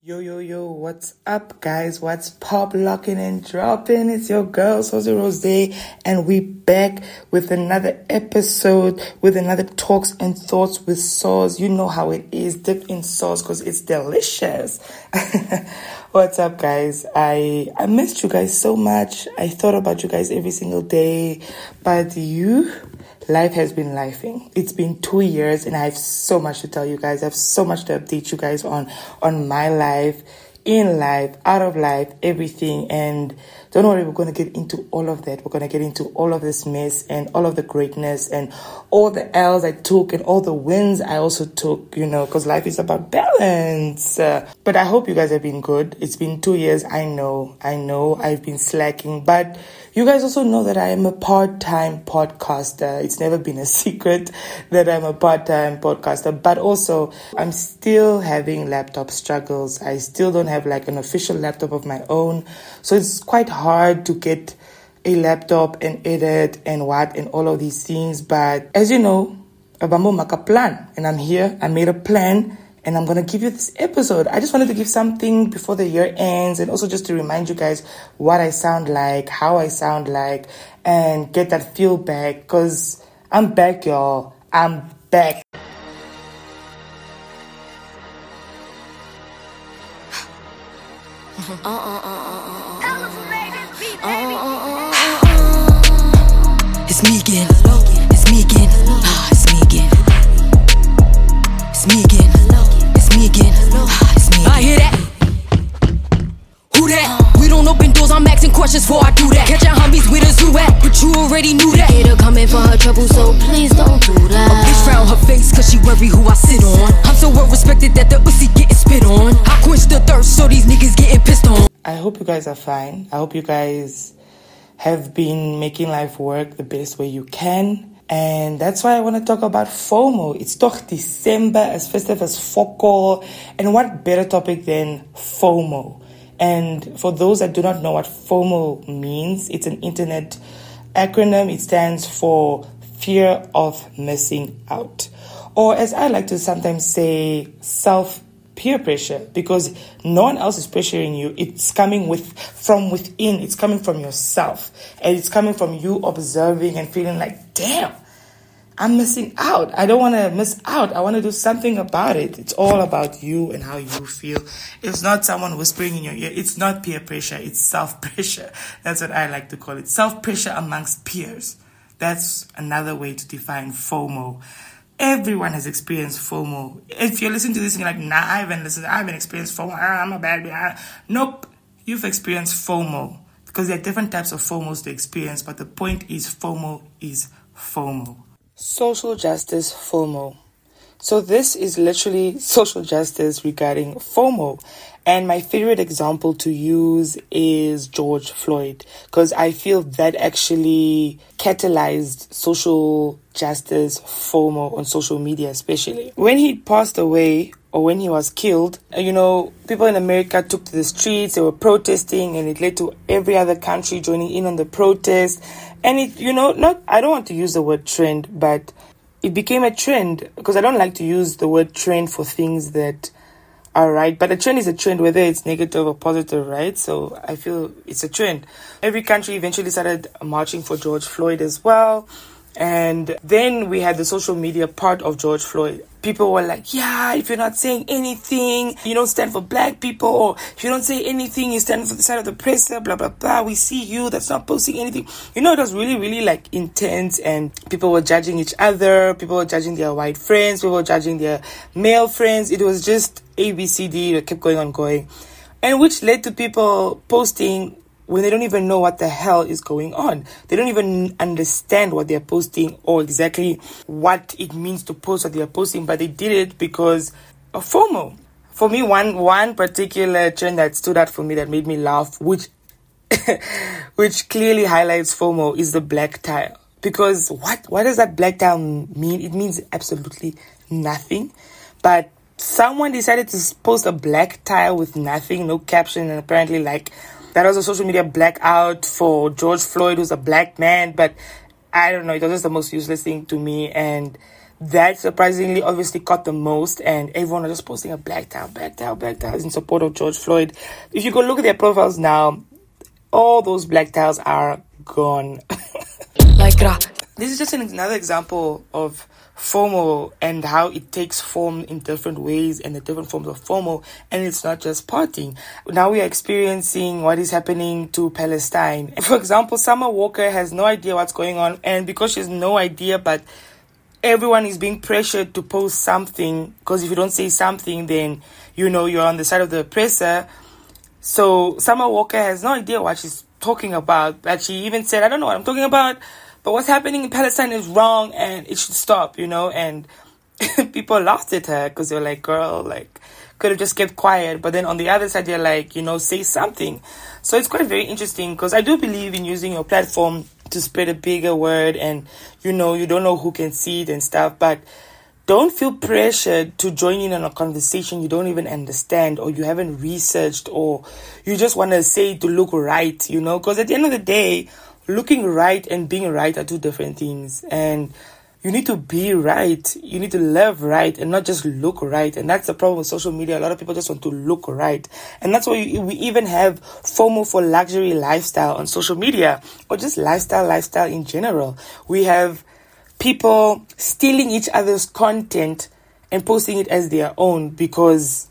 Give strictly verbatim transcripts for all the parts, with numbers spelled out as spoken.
Yo, yo, yo, what's up, guys? What's pop, locking and dropping? It's your girl, Sozi Rose, and we back with another episode, with another talks and thoughts with sauce. You know how it is, dip in sauce because it's delicious. What's up, guys? I, I missed you guys so much. I thought about you guys every single day, but you... Life has been lifing. It's been two years and I have so much to tell you guys. I have so much to update you guys on, on my life, in life, out of life, everything. And don't worry, we're going to get into all of that. We're going to get into all of this mess and all of the greatness and all the L's I took and all the wins I also took, you know, because life is about balance. Uh, but I hope you guys have been good. It's been two years. I know, I know I've been slacking, but you guys also know that I am a part-time podcaster. It's never been a secret that I'm a part-time podcaster, but also I'm still having laptop struggles. I still don't have like an official laptop of my own. So it's quite hard to get a laptop and edit and what and all of these things. But as you know, Abambo make a plan and I'm here. I made a plan. And I'm going to give you this episode. I just wanted to give something before the year ends and also just to remind you guys what I sound like, how I sound like, and get that feel back because I'm back, y'all. I'm back. It's me again. It's me again. Ah, it's me again. It's me again. Me again. Ah, it's me again. I hear that. Who that? Uh, we don't open doors, I'm asking questions before I do that. Catch your homies with a zoo at, but you already knew that. Get her coming for her trouble, so please don't do that. A bitch frown her face cause she worry who I sit on. I'm so well respected that the pussy getting spit on. I quench the thirst so these niggas getting pissed on. I hope you guys are fine. I hope you guys have been making life work the best way you can. And that's why I want to talk about FOMO. It's toch December, as festive as Fokol. And what better topic than FOMO? And for those that do not know what FOMO means, it's an internet acronym. It stands for fear of missing out. Or as I like to sometimes say, self-peer pressure. Because no one else is pressuring you. It's coming with from within. It's coming from yourself. And it's coming from you observing and feeling like, damn, I'm missing out. I don't want to miss out. I want to do something about it. It's all about you and how you feel. It's not someone whispering in your ear. It's not peer pressure. It's self-pressure. That's what I like to call it. Self-pressure amongst peers. That's another way to define FOMO. Everyone has experienced FOMO. If you're listening to this and you're like, nah, I haven't listened. I haven't experienced FOMO. I'm a bad guy. Nope. You've experienced FOMO. Because there are different types of FOMOs to experience. But the point is FOMO is FOMO. Social justice FOMO. So this is literally social justice regarding FOMO. And my favorite example to use is George Floyd, because I feel that actually catalyzed social justice FOMO on social media, especially. When he passed away, or when he was killed, you know, people in America took to the streets, they were protesting, and it led to every other country joining in on the protest. And it, you know, not, I don't want to use the word trend, but it became a trend, because I don't like to use the word trend for things that are right. But a trend is a trend, whether it's negative or positive, right? So I feel it's a trend. Every country eventually started marching for George Floyd as well. And then we had the social media part of George Floyd. People were like, yeah, if you're not saying anything, you don't stand for black people, or if you don't say anything, you stand for the side of the oppressor, blah, blah, blah. We see you, that's not posting anything. You know, it was really, really like intense, and people were judging each other. People were judging their white friends. People were judging their male friends. It was just A, B, C, D. It kept going on going. And which led to people posting when they don't even know what the hell is going on. They don't even understand what they're posting or exactly what it means to post what they're posting, but they did it because of FOMO. For me, one one particular trend that stood out for me that made me laugh, which which clearly highlights FOMO, is the black tile. Because what, what does that black tile mean? It means absolutely nothing. But someone decided to post a black tile with nothing, no caption, and apparently like that was a social media blackout for George Floyd, who's a black man. But I don't know, it was just the most useless thing to me. And that surprisingly obviously caught the most, and everyone was just posting a black towel, black towel, black towels in support of George Floyd. If you go look at their profiles now, all those black towels are gone. Like that. This is just an, another example of FOMO and how it takes form in different ways and the different forms of FOMO, and it's not just partying. Now we are experiencing what is happening to Palestine. For example, Summer Walker has no idea what's going on, and because she has no idea, but everyone is being pressured to post something, because if you don't say something, then you know you're on the side of the oppressor. So Summer Walker has no idea what she's talking about, but she even said, I don't know what I'm talking about, but what's happening in Palestine is wrong and it should stop, you know. And people laughed at her because they're like, girl, like, could have just kept quiet. But then on the other side, they're like, you know, say something. So it's quite very interesting, because I do believe in using your platform to spread a bigger word, and, you know, you don't know who can see it and stuff, but don't feel pressured to join in on a conversation you don't even understand, or you haven't researched, or you just want to say it to look right, you know, because at the end of the day, looking right and being right are two different things, and you need to be right. You need to live right and not just look right. And that's the problem with social media. A lot of people just want to look right. And that's why we even have FOMO for luxury lifestyle on social media, or just lifestyle, lifestyle in general. We have people stealing each other's content and posting it as their own because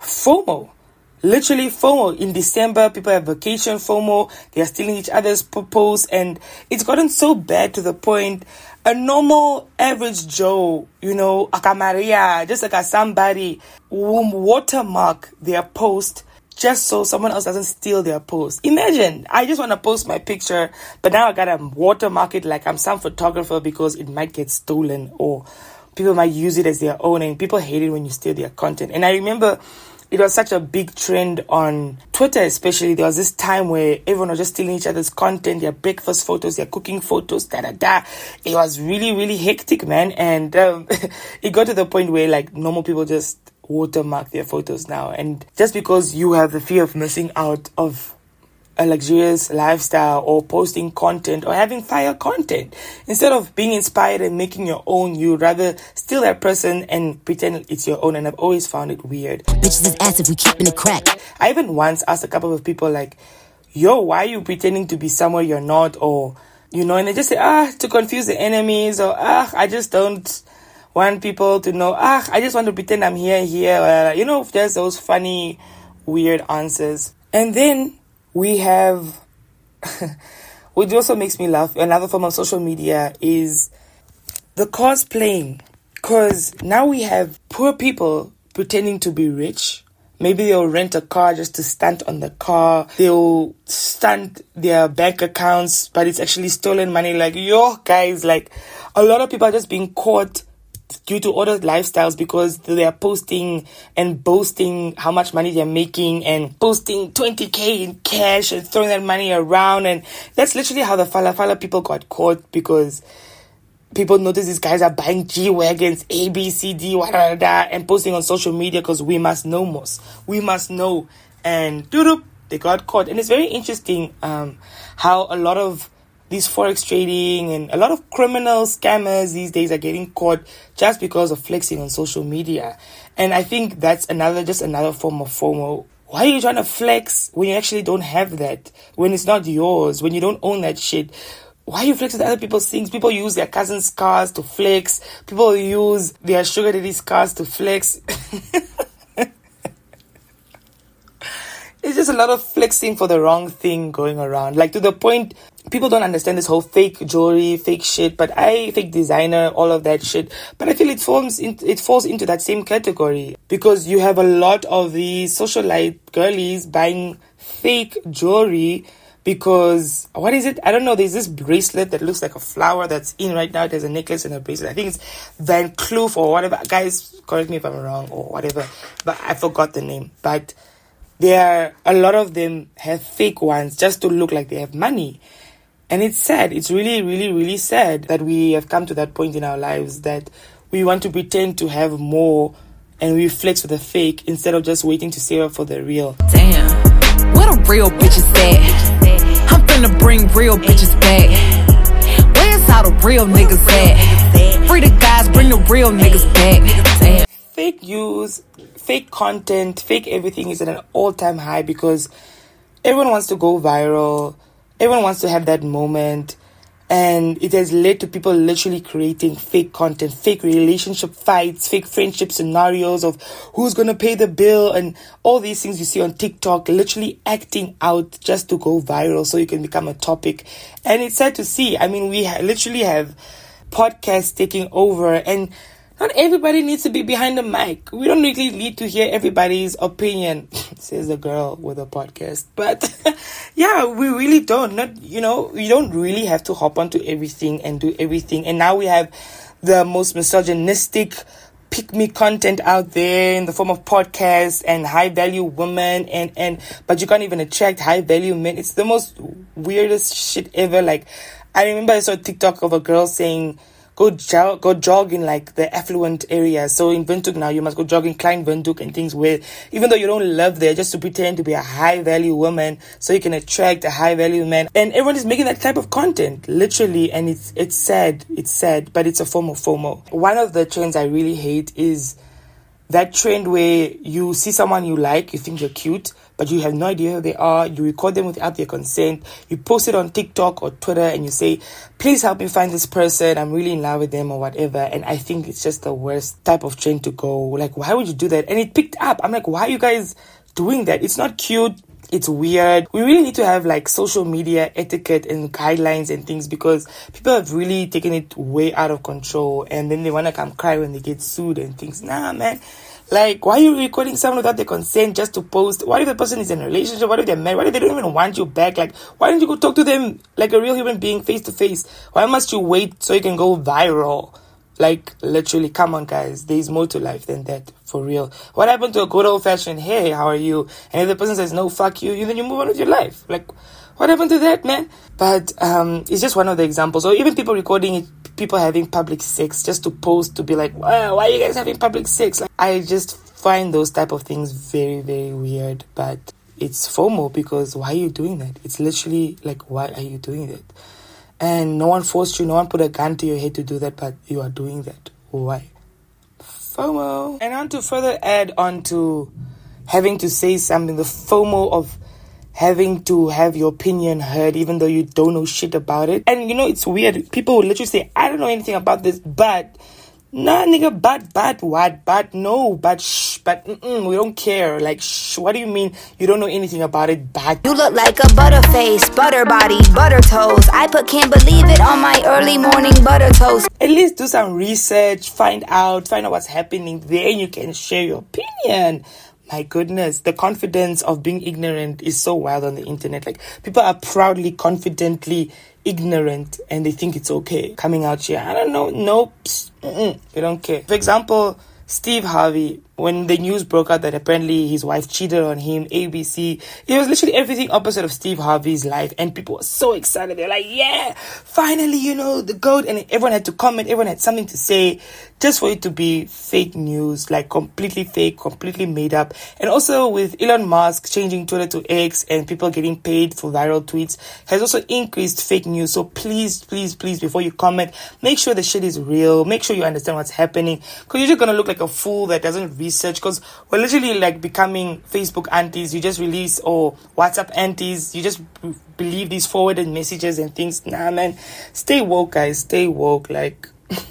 FOMO. Literally FOMO. In December, people have vacation FOMO. They are stealing each other's posts, and it's gotten so bad to the point a normal average Joe, you know, a Maria, just like a somebody, will watermark their post just so someone else doesn't steal their post. Imagine, I just want to post my picture, but now I gotta watermark it like I'm some photographer because it might get stolen, or people might use it as their own, and people hate it when you steal their content. And I remember it was such a big trend on Twitter, especially. There was this time where everyone was just stealing each other's content, their breakfast photos, their cooking photos, da da da. It was really, really hectic, man. And um, it got to the point where, like, normal people just watermark their photos now. And just because you have the fear of missing out of a luxurious lifestyle, or posting content, or having fire content, instead of being inspired and making your own, you rather steal that person and pretend it's your own. And I've always found it weird. Bitches is ass if we keeping it crack. I even once asked a couple of people, like, yo, why are you pretending to be somewhere you're not? Or, you know, and they just say, ah, to confuse the enemies, or ah, I just don't want people to know, ah, I just want to pretend I'm here, here, uh, you know, just those funny, weird answers. And then we have, which also makes me laugh, another form of social media is the cosplaying. Because now we have poor people pretending to be rich. Maybe they'll rent a car just to stunt on the car. They'll stunt their bank accounts, but it's actually stolen money. Like, yo, guys, like, a lot of people are just being caught due to other lifestyles because they are posting and boasting how much money they're making, and posting twenty K in cash and throwing that money around. And that's literally how the Fala Fala people got caught, because people notice these guys are buying G-Wagons, A, B, C, D, whatever, and posting on social media because we must know most. We must know. And doo-doo, they got caught. And it's very interesting um, how a lot of these forex trading and a lot of criminal scammers these days are getting caught just because of flexing on social media. And I think that's another, just another form of FOMO. Why are you trying to flex when you actually don't have that? When it's not yours, when you don't own that shit? Why are you flexing other people's things? People use their cousins' cars to flex. People use their sugar daddy's cars to flex. It's just a lot of flexing for the wrong thing going around. Like, to the point, people don't understand this whole fake jewelry, fake shit, but I, fake designer, all of that shit. But I feel it forms in, it falls into that same category, because you have a lot of these socialite girlies buying fake jewelry because, what is it? I don't know. There's this bracelet that looks like a flower that's in right now. There's a necklace and a bracelet. I think it's Van Cleef or whatever. Guys, correct me if I'm wrong or whatever, but I forgot the name. But there are a lot of them have fake ones just to look like they have money. And it's sad. It's really, really, really sad that we have come to that point in our lives that we want to pretend to have more and we flex with the fake instead of just waiting to save up for the real. Damn, where the real bitches at? I'm finna bring real bitches back. Where's all the real niggas at. Free the guys, bring the real niggas back. Fake news, fake content, fake everything is at an all-time high because everyone wants to go viral. Everyone wants to have that moment. And it has led to people literally creating fake content, fake relationship fights, fake friendship scenarios of who's going to pay the bill and all these things you see on TikTok, literally acting out just to go viral so you can become a topic. And it's sad to see. I mean, we ha- literally have podcasts taking over, and not everybody needs to be behind the mic. We don't really need to hear everybody's opinion, says the girl with a podcast. But yeah, we really don't. Not, you know, we don't really have to hop onto everything and do everything. And now we have the most misogynistic pick-me content out there in the form of podcasts and high-value women. And, and but you can't even attract high-value men. It's the most weirdest shit ever. Like, I remember I saw a TikTok of a girl saying, Go jog, go jog in like the affluent areas. So in Windhoek now, you must go jog in Klein Windhoek and things where, even though you don't live there, just to pretend to be a high value woman so you can attract a high value man. And everyone is making that type of content, literally. And it's it's sad. It's sad, but it's a form of FOMO. One of the trends I really hate is that trend where you see someone you like, you think you're cute, but you have no idea who they are. You record them without their consent. You post it on TikTok or Twitter and you say, please help me find this person. I'm really in love with them or whatever. And I think it's just the worst type of trend to go. Like, why would you do that? And it picked up. I'm like, why are you guys doing that? It's not cute. It's weird. We really need to have like social media etiquette and guidelines and things because people have really taken it way out of control and then they want to come cry when they get sued and things. Nah, man. Like, why are you recording someone without their consent just to post? What if the person is in a relationship? What if they're married? What if they don't even want you back? Like, why don't you go talk to them like a real human being face to face? Why must you wait so you can go viral? Like, literally, come on, guys. There's more to life than that, for real. What happened to a good old-fashioned, hey, how are you? And if the person says, no, fuck you, then you move on with your life. Like, what happened to that, man? But um, it's just one of the examples. Or even people recording it, people having public sex just to post, to be like, wow, why are you guys having public sex? Like, I just find those type of things very, very weird. But it's FOMO because why are you doing that? It's literally like, why are you doing that? And no one forced you, no one put a gun to your head to do that, but you are doing that. Why? FOMO. And on to further add on to having to say something, the FOMO of having to have your opinion heard even though you don't know shit about it. And you know, it's weird. People will literally say, I don't know anything about this, but... Nah, nigga, but, but, what, but, no, but, shh, but, mm-mm, we don't care. Like, shh, what do you mean you don't know anything about it, but? You look like a butterface, butter body, butter toes. I put can't believe it on my early morning butter toast. At least do some research, find out, find out what's happening. Then you can share your opinion. My goodness, the confidence of being ignorant is so wild on the internet. Like, people are proudly, confidently ignorant and they think it's okay coming out here. I don't know. Nope. Mm-mm. They don't care. For example, Steve Harvey, when the news broke out that apparently his wife cheated on him, A B C, it was literally everything opposite of Steve Harvey's life. And people were so excited. They're like, yeah, finally, you know, the GOAT. And everyone had to comment. Everyone had something to say just for it to be fake news, like completely fake, completely made up. And also with Elon Musk changing Twitter to X and people getting paid for viral tweets has also increased fake news. So please, please, please, before you comment, make sure the shit is real. Make sure you understand what's happening because you're just going to look like a fool that doesn't research because we're literally like becoming Facebook aunties. You just release or WhatsApp aunties. You just b- believe these forwarded messages and things. Nah, man. Stay woke, guys. Stay woke. Like,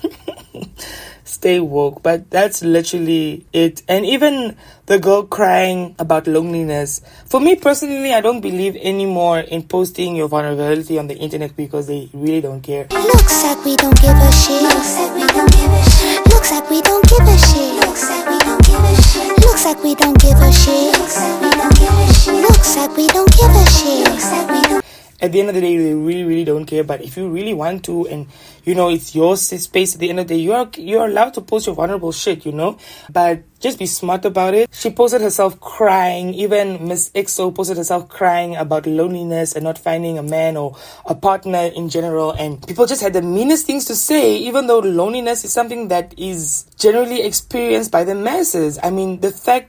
stay woke. But that's literally it. And even the girl crying about loneliness. For me personally, I don't believe anymore in posting your vulnerability on the internet because they really don't care. Looks like we don't give a shit. Looks like we don't give a shit. Looks like we don't give a shit. Looks like we don't give a shit. Looks like we don't give a shit. Looks like we don't give a shit. Looks like we don't give a shit. Looks like we don't. At the end of the day, they really, really don't care. But if you really want to, and you know, it's your space at the end of the day, you're you're allowed to post your vulnerable shit, you know. But just be smart about it. She posted herself crying. Even Miss X O posted herself crying about loneliness and not finding a man or a partner in general. And people just had the meanest things to say, even though loneliness is something that is generally experienced by the masses. I mean, the fact...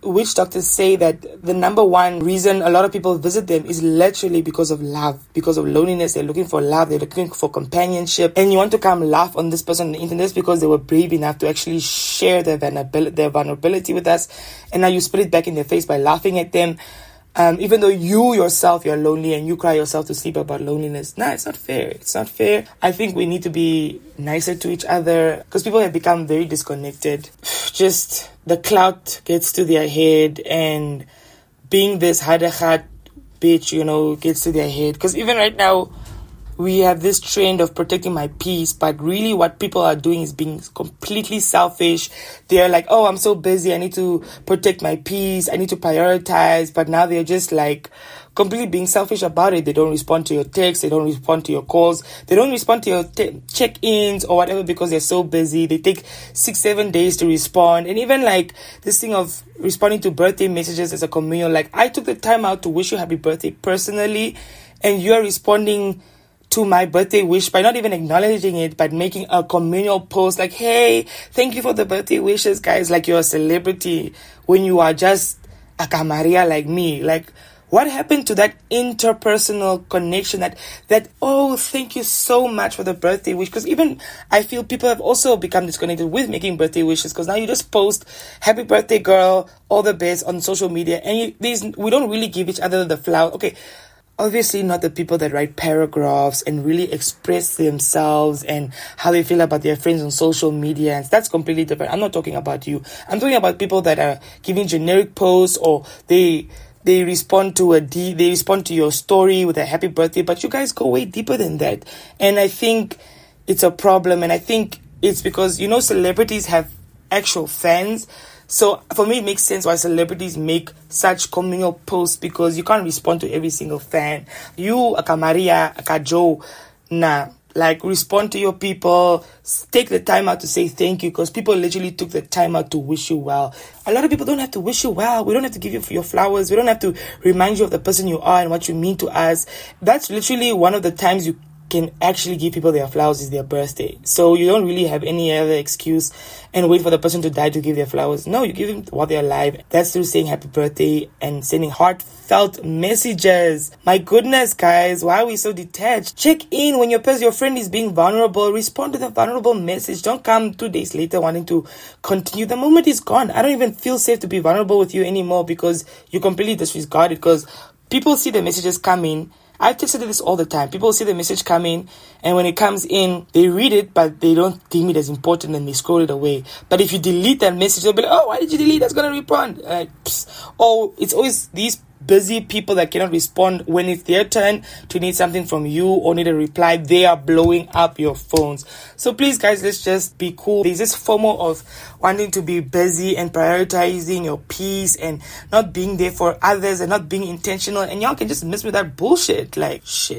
witch doctors say that the number one reason a lot of people visit them is literally because of love, because of loneliness. They're looking for love, they're looking for companionship, and you want to come laugh on this person on the internet because they were brave enough to actually share their vulnerability, their vulnerability with us, and now you spit it back in their face by laughing at them. Um, even though you yourself, you're lonely and you cry yourself to sleep about loneliness. Nah, it's not fair. It's not fair. I think we need to be nicer to each other because people have become very disconnected. Just the clout gets to their head, and being this hadagat bitch, you know, gets to their head. Because even right now, we have this trend of protecting my peace, but really what people are doing is being completely selfish. They're like, oh, I'm so busy, I need to protect my peace, I need to prioritize, but now they're just like completely being selfish about it. They don't respond to your texts, they don't respond to your calls, they don't respond to your te- check-ins or whatever because they're so busy. They take six, seven days to respond. And even like this thing of responding to birthday messages as a communal, like I took the time out to wish you happy birthday personally, and you're responding to my birthday wish by not even acknowledging it, but making a communal post like, hey, thank you for the birthday wishes, guys, like you're a celebrity when you are just a camaria like me. Like, what happened to that interpersonal connection, that, that oh, thank you so much for the birthday wish? Because even I feel people have also become disconnected with making birthday wishes, because now you just post happy birthday girl, all the best on social media, and you, these we don't really give each other the flower. Okay, obviously not the people that write paragraphs and really express themselves and how they feel about their friends on social media. And that's completely different. I'm not talking about you. I'm talking about people that are giving generic posts, or they they respond to a D, they respond to your story with a happy birthday, but you guys go way deeper than that. And I think it's a problem. And I think it's because, you know, celebrities have actual fans. So for me, it makes sense why celebrities make such communal posts, because you can't respond to every single fan. You, a Kamaria, a Kajo, nah, like respond to your people, take the time out to say thank you, because people literally took the time out to wish you well. A lot of people don't have to wish you well. We don't have to give you your flowers. We don't have to remind you of the person you are and what you mean to us. That's literally one of the times you can actually give people their flowers is their birthday. So you don't really have any other excuse and wait for the person to die to give their flowers. No, you give them while they're alive. That's through saying happy birthday and sending heartfelt messages. My goodness, guys, why are we so detached? Check in when your person, your friend is being vulnerable. Respond to the vulnerable message. Don't come two days later wanting to continue. The moment is gone. I don't even feel safe to be vulnerable with you anymore because you completely disregarded, because people see the messages coming. I've texted this all the time. People see the message coming, and when it comes in, they read it, but they don't deem it as important, and they scroll it away. But if you delete that message, they'll be like, oh, why did you delete? That's going to respond. Like, oh, it's always these busy people that cannot respond when it's their turn to need something from you or need a reply. They are blowing up your phones. So please, guys, let's just be cool. There's this FOMO of wanting to be busy and prioritizing your peace and not being there for others and not being intentional, and y'all can just miss with that bullshit. Like, shit.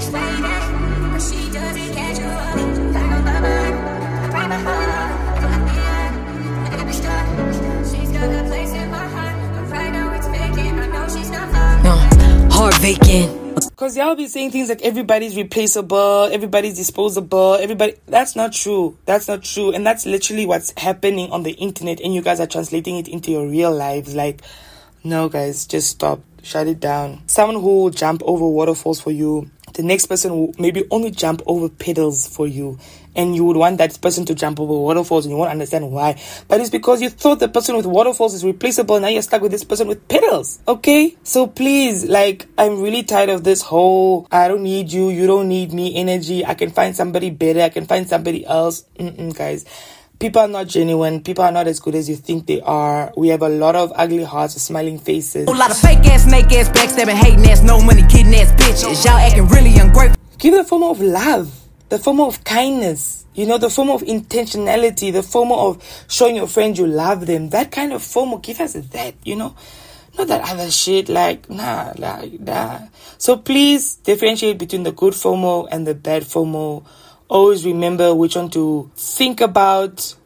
Heart vacant. Because y'all be saying things like everybody's replaceable, everybody's disposable, everybody. That's not true. That's not true. And that's literally what's happening on the internet, and you guys are translating it into your real lives. Like, no, guys, just stop. Shut it down. Someone who will jump over waterfalls for you, the next person will maybe only jump over pedals for you. And you would want that person to jump over waterfalls, and you won't understand why. But it's because you thought the person with waterfalls is replaceable, and now you're stuck with this person with pedals. Okay? So please, like, I'm really tired of this whole, I don't need you, you don't need me energy. I can find somebody better. I can find somebody else. Mm-mm, guys. People are not genuine. People are not as good as you think they are. We have a lot of ugly hearts with smiling faces. A lot of fake ass, snake ass, backstabbing, hating ass, no money, kidding ass bitches. Y'all acting really ungrateful. Give the FOMO of love. The FOMO of kindness, you know, the FOMO of intentionality, the FOMO of showing your friends you love them. That kind of FOMO, give us that, you know, not that other shit, like, nah, like, nah. So please differentiate between the good FOMO and the bad FOMO. Always remember which one to think about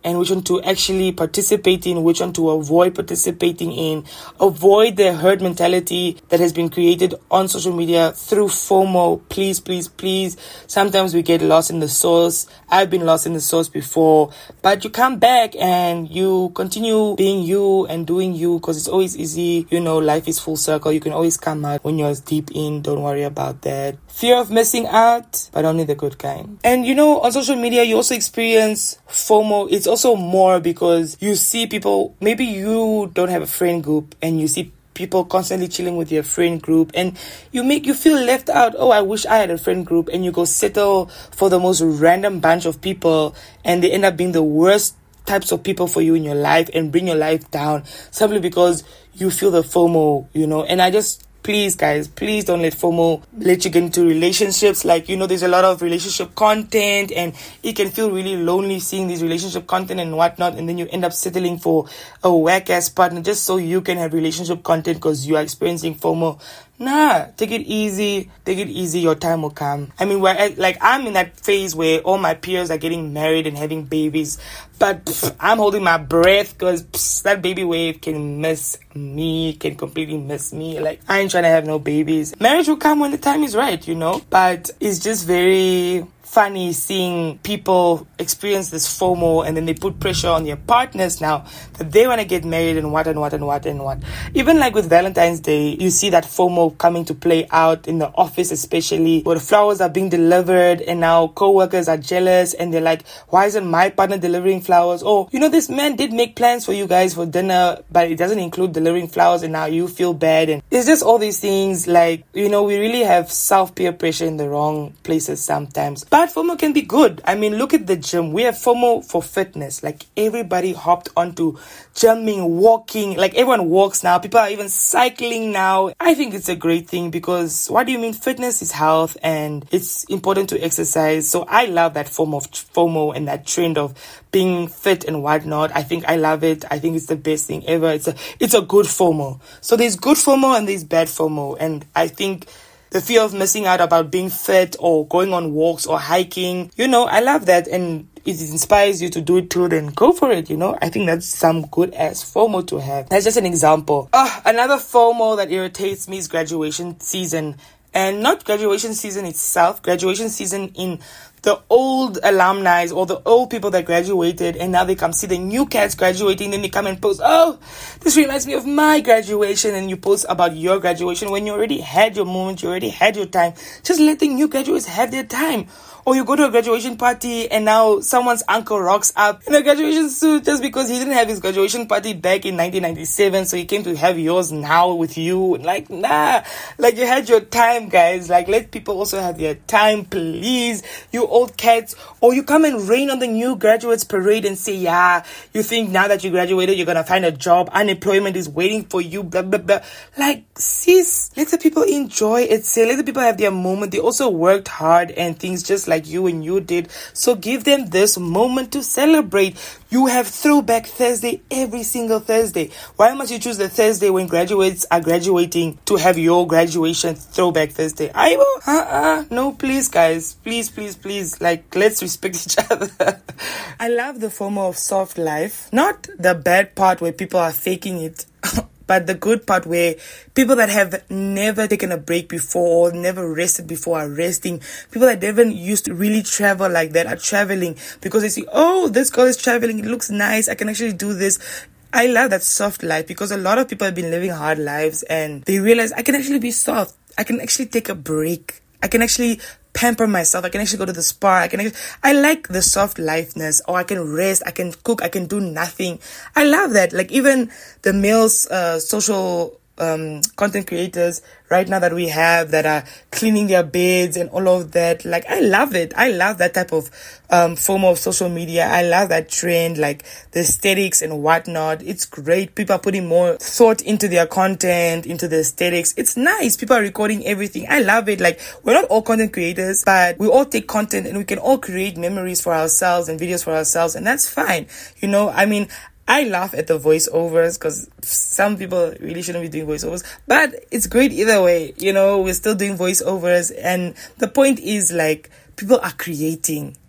and which one to actually participate in, which one to avoid participating in. Avoid the herd mentality that has been created on social media through FOMO. Please, please, please. Sometimes we get lost in the source. I've been lost in the source before, but you come back and you continue being you and doing you, because it's always easy. You know, life is full circle. You can always come out when you're deep in. Don't worry about that. Fear of missing out, but only the good kind. And you know, on social media, you also experience FOMO. It's also more because you see people, maybe you don't have a friend group and you see people constantly chilling with your friend group and you make you feel left out. Oh, I wish I had a friend group. And you go settle for the most random bunch of people and they end up being the worst types of people for you in your life and bring your life down simply because you feel the FOMO, you know. And I just Please, guys, please don't let FOMO let you get into relationships. Like, you know, there's a lot of relationship content and it can feel really lonely seeing these relationship content and whatnot. And then you end up settling for a whack-ass partner just so you can have relationship content because you are experiencing FOMO. Nah, take it easy. Take it easy. Your time will come. I mean, we're at, like, I'm in that phase where all my peers are getting married and having babies. But pff, I'm holding my breath because pff, that baby wave can miss me, can completely miss me. Like, I ain't trying to have no babies. Marriage will come when the time is right, you know? But it's just very funny seeing people experience this FOMO and then they put pressure on their partners now that they want to get married and what and what and what and what. Even like with Valentine's Day, you see that FOMO coming to play out in the office, especially where the flowers are being delivered and now co-workers are jealous and they're like, why isn't my partner delivering flowers? Oh, you know, this man did make plans for you guys for dinner, but it doesn't include delivering flowers and now you feel bad. And it's just all these things like, you know, we really have self-peer pressure in the wrong places sometimes. But FOMO can be good. I mean, look at the gym. We have FOMO for fitness. Like, everybody hopped onto gymming, walking. Like, everyone walks now. People are even cycling now. I think it's a great thing because what do you mean? Fitness is health and it's important to exercise. So I love that form of FOMO and that trend of being fit and whatnot. I think I love it. I think it's the best thing ever. It's a, it's a good FOMO. So there's good FOMO and there's bad FOMO. And I think the fear of missing out about being fit or going on walks or hiking, you know, I love that. And it inspires you to do it too, then go for it, you know. I think that's some good ass FOMO to have. That's just an example. Oh, another FOMO that irritates me is graduation season. And not graduation season itself, graduation season in the old alumni or the old people that graduated and now they come see the new cats graduating, then they come and post, oh, this reminds me of my graduation, and you post about your graduation when you already had your moment, you already had your time. Just let the new graduates have their time. Or you go to a graduation party and now someone's uncle rocks up in a graduation suit just because he didn't have his graduation party back in nineteen ninety-seven, so he came to have yours now with you. Like, nah, like you had your time, guys. Like, let people also have their time, please, you old cats. Or you come and rain on the new graduates parade and say, yeah, you think now that you graduated, you're gonna find a job, unemployment is waiting for you, blah, blah, blah. Like, sis, let the people enjoy it. Say, let the people have their moment. They also worked hard and things just like like you and you did. So give them this moment to celebrate. You have Throwback Thursday every single Thursday. Why must you choose the Thursday when graduates are graduating to have your graduation Throwback Thursday? I will. Uh-uh. No, please, guys. Please, please, please. Like, let's respect each other. I love the FOMO of soft life. Not the bad part where people are faking it. But the good part where people that have never taken a break before or never rested before are resting. People that never used to really travel like that are traveling because they see, oh, this girl is traveling. It looks nice. I can actually do this. I love that soft life because a lot of people have been living hard lives and they realize I can actually be soft. I can actually take a break. I can actually pamper myself. I can actually go to the spa. I can. I like the soft lifeness. Or I can rest. I can cook. I can do nothing. I love that. Like even the males, uh, social um content creators right now that we have that are cleaning their beds and all of that. Like I love it. I love that type of um FOMO of social media. I love that trend, like the aesthetics and whatnot. It's great. People are putting more thought into their content, into the aesthetics. It's nice. People are recording everything. I love it. Like we're not all content creators, but we all take content and we can all create memories for ourselves and videos for ourselves, and that's fine. You know, I mean, I laugh at the voiceovers because some people really shouldn't be doing voiceovers, but it's great either way. You know, we're still doing voiceovers, and the point is like people are creating.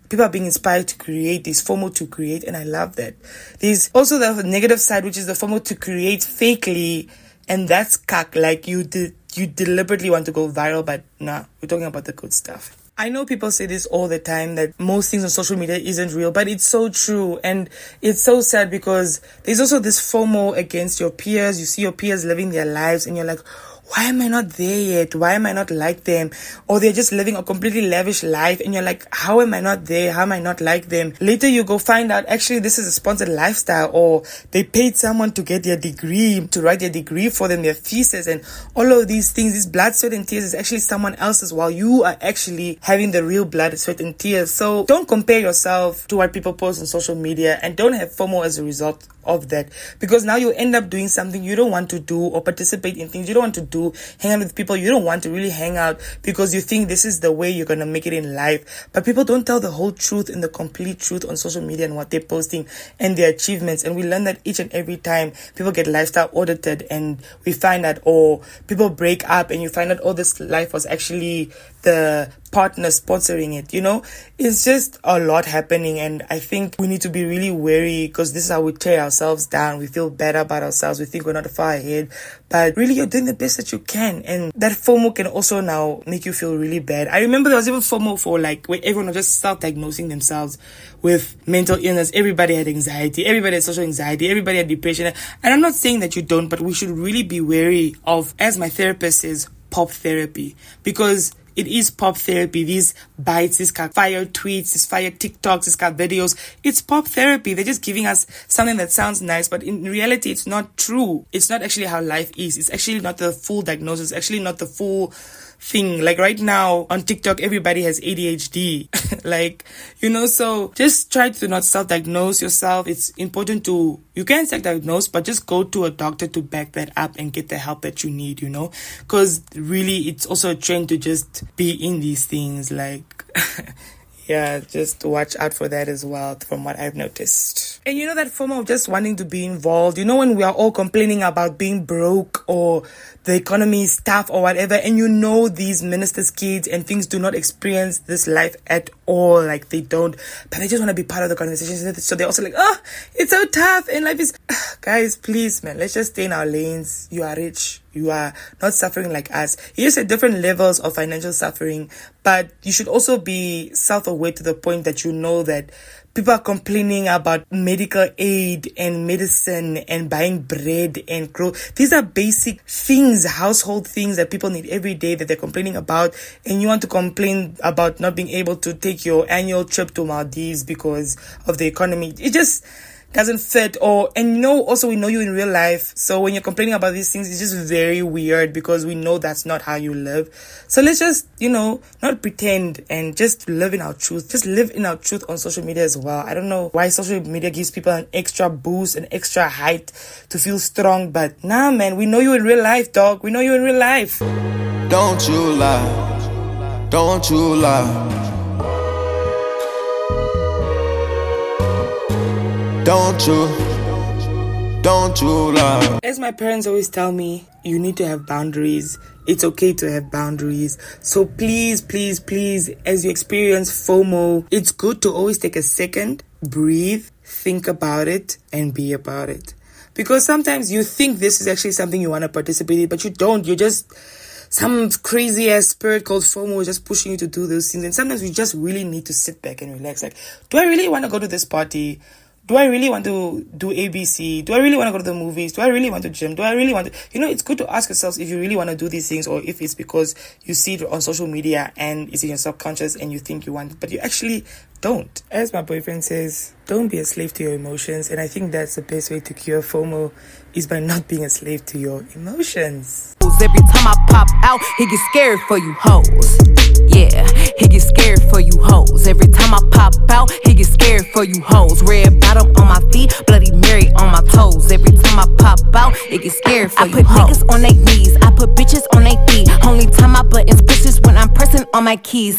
people are being inspired to create. There's FOMO to create, and I love that. There's also the negative side, which is the FOMO to create fakely, and that's cuck. Like you did, you deliberately want to go viral, but nah, we're talking about the good stuff. I know people say this all the time, that most things on social media isn't real, but it's so true. And it's so sad because there's also this FOMO against your peers. You see your peers living their lives and you're like, why am I not there yet? Why am I not like them? Or they're just living a completely lavish life and you're like, how am I not there? How am I not like them? Later you go find out, actually this is a sponsored lifestyle, or they paid someone to get their degree, to write their degree for them, their thesis, and all of these things. This blood, sweat and tears is actually someone else's, while you are actually having the real blood, sweat and tears. So don't compare yourself to what people post on social media, and don't have FOMO as a result of that, because now you end up doing something you don't want to do, or participate in things you don't want to do, hang out with people you don't want to really hang out, because you think this is the way you're gonna make it in life. But people don't tell the whole truth and the complete truth on social media and what they're posting and their achievements. And we learn that each and every time people get lifestyle audited, and we find out, or people break up and you find out, oh, this life was actually the partner sponsoring it. You know, it's just a lot happening, and I think we need to be really wary, because this is how we tear ourselves down. We feel better about ourselves, we think we're not far ahead, but really you're doing the best that you can. And that FOMO can also now make you feel really bad. I remember there was even FOMO for like where everyone was just self-diagnosing themselves with mental illness. Everybody had anxiety, everybody had social anxiety, everybody had depression. And I'm not saying that you don't, but we should really be wary of, as my therapist says, pop therapy, because it is pop therapy. These bites, these fire tweets, these fire TikToks, these videos, it's pop therapy. They're just giving us something that sounds nice, but in reality, it's not true. It's not actually how life is. It's actually not the full diagnosis. It's actually not the full thing. Like right now on TikTok, everybody has A D H D. Like, you know, so just try to not self-diagnose yourself. It's important to, you can self-diagnose, but just go to a doctor to back that up and get the help that you need, you know, because really it's also a trend to just be in these things. Like, yeah, just watch out for that as well, from what I've noticed. And you know, that FOMO of just wanting to be involved, you know, when we are all complaining about being broke or the economy is tough or whatever, and you know these ministers' kids and things do not experience this life at all, like they don't, but they just want to be part of the conversation. So they're also like, oh, it's so tough and life is... Guys, please, man, let's just stay in our lanes. You are rich. You are not suffering like us. Yes, at different levels of financial suffering, but you should also be self-aware to the point that you know that people are complaining about medical aid and medicine and buying bread and clothes. These are basic things, household things that people need every day that they're complaining about. And you want to complain about not being able to take your annual trip to Maldives because of the economy. It just doesn't fit. Or, and you know, also we know you in real life. So when you're complaining about these things, it's just very weird, because we know that's not how you live. So let's just, you know, not pretend and just live in our truth. Just live in our truth on social media as well. I don't know why social media gives people an extra boost, an extra height to feel strong. But nah, man, we know you in real life, dog. We know you in real life. Don't you lie. Don't you lie. Don't you, don't you lie. As my parents always tell me, you need to have boundaries. It's okay to have boundaries. So please, please, please, as you experience FOMO, it's good to always take a second, breathe, think about it, and be about it. Because sometimes you think this is actually something you want to participate in, but you don't. You're just... some crazy ass spirit called FOMO is just pushing you to do those things. And sometimes we just really need to sit back and relax. Like, do I really want to go to this party? Do I really want to do A B C? Do I really want to go to the movies? Do I really want to gym? Do I really want to... You know, it's good to ask yourselves if you really want to do these things, or if it's because you see it on social media and it's in your subconscious and you think you want it, but you actually don't. As my boyfriend says, don't be a slave to your emotions. And I think that's the best way to cure FOMO, is by not being a slave to your emotions. Every time I pop out, he gets scared for you hoes. Yeah, he gets scared for you hoes. Every time I pop out, he gets scared for you hoes. Red bottom on my feet, Bloody Mary on my toes. Every time I pop out, it gets scared for I you hoes. I put niggas on their knees, I put bitches on their feet. Only time my buttons pushes when I'm pressing on my keys.